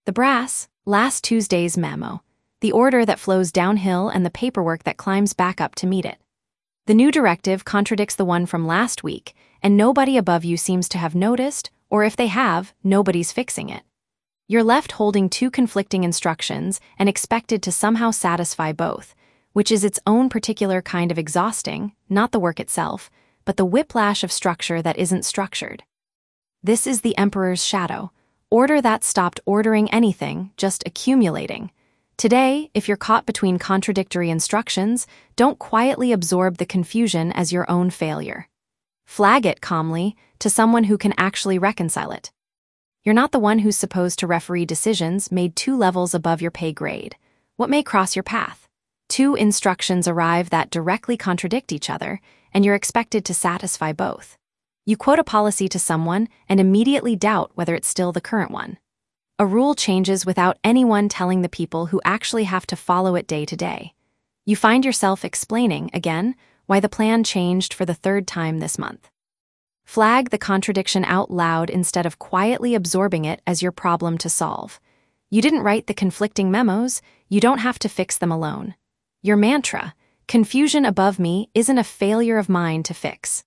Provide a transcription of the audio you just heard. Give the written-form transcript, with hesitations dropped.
The brass, last Tuesday's memo, the order that flows downhill and the paperwork that climbs back up to meet it. The new directive contradicts the one from last week, and nobody above you seems to have noticed, or if they have, nobody's fixing it. You're left holding two conflicting instructions and expected to somehow satisfy both, which is its own particular kind of exhausting, not the work itself, but the whiplash of structure that isn't structured. This is the Emperor's shadow, order that stopped ordering anything, just accumulating. Today, if you're caught between contradictory instructions, don't quietly absorb the confusion as your own failure. Flag it calmly to someone who can actually reconcile it. You're not the one who's supposed to referee decisions made 2 levels above your pay grade. What may cross your path? 2 instructions arrive that directly contradict each other, and you're expected to satisfy both. You quote a policy to someone and immediately doubt whether it's still the current one. A rule changes without anyone telling the people who actually have to follow it day to day. You find yourself explaining, again, why the plan changed for the 3rd time this month. Flag the contradiction out loud instead of quietly absorbing it as your problem to solve. You didn't write the conflicting memos, you don't have to fix them alone. Your mantra, confusion above me, isn't a failure of mine to fix.